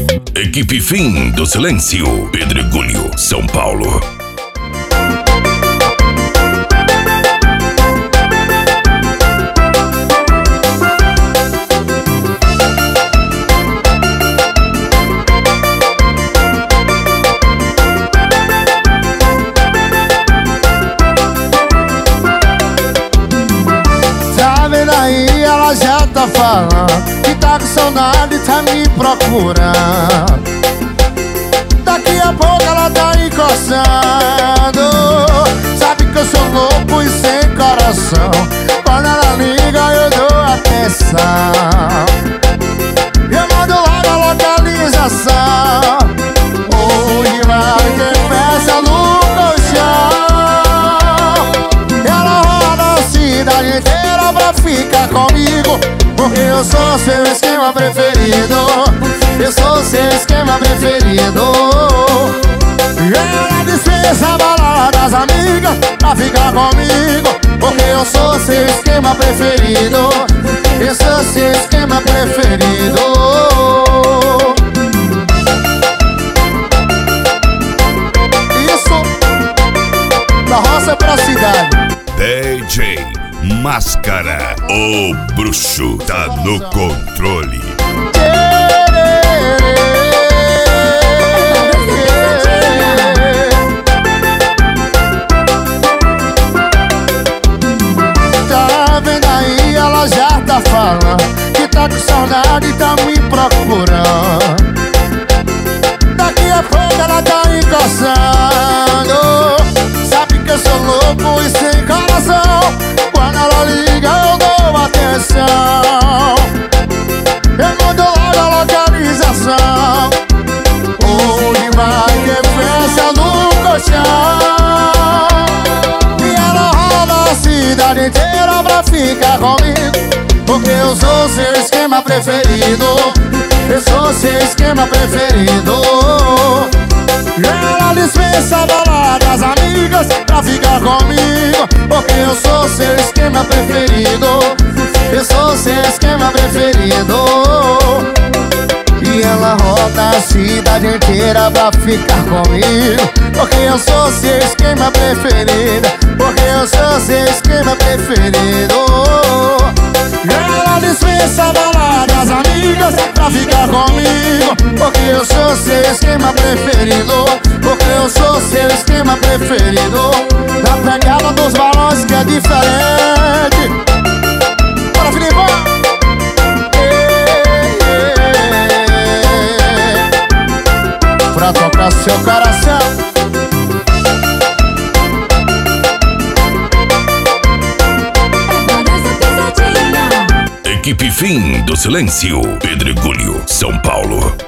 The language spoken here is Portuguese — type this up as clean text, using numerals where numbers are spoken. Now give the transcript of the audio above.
Equipe Fim do Silêncio, Pedregulho, São Paulo. Tá vendo aí, ela já tá falando que tá com saudade e tá me procurando. Daqui a pouco ela tá encostando. Sabe que eu sou louco e sem coração. Quando ela liga eu dou atenção. Eu mando logo a localização. Hoje vai ter festa no colchão. Ela roda a cidade inteira pra ficar comigo, porque eu sou seu esquema preferido. Eu sou seu esquema preferido. Ela dispensa a balada das amigas pra ficar comigo, porque eu sou seu esquema preferido. Eu sou seu esquema preferido. Isso, da roça pra cidade. DJ Máscara, o bruxo tá no controle. Tá vendo aí, ela já tá falando que tá com saudade e tá me procurando. Daqui a pouco ela tá encostando. Sabe que eu sou louco e sem coração. Quando ela liga eu dou atenção. Eu mando logo a localização. Hoje vai ter festa no colchão. E ela roda a cidade inteira pra ficar comigo, porque eu sou seu esquema preferido. Eu sou seu esquema preferido. Ela dispensa a balada das amigas pra ficar comigo, porque eu sou seu esquema preferido. Eu sou seu esquema preferido. E ela roda a cidade inteira pra ficar comigo, porque eu sou seu esquema preferido. Porque eu sou seu esquema preferido. Ela dispensa a balada das amigas pra ficar comigo, porque eu sou seu esquema preferido. Porque eu sou seu esquema preferido. Na pegada dos balões que é diferente. Bora, Filipão! Pra tocar seu coração. Equipe Fim do Silêncio, Pedregulho, São Paulo.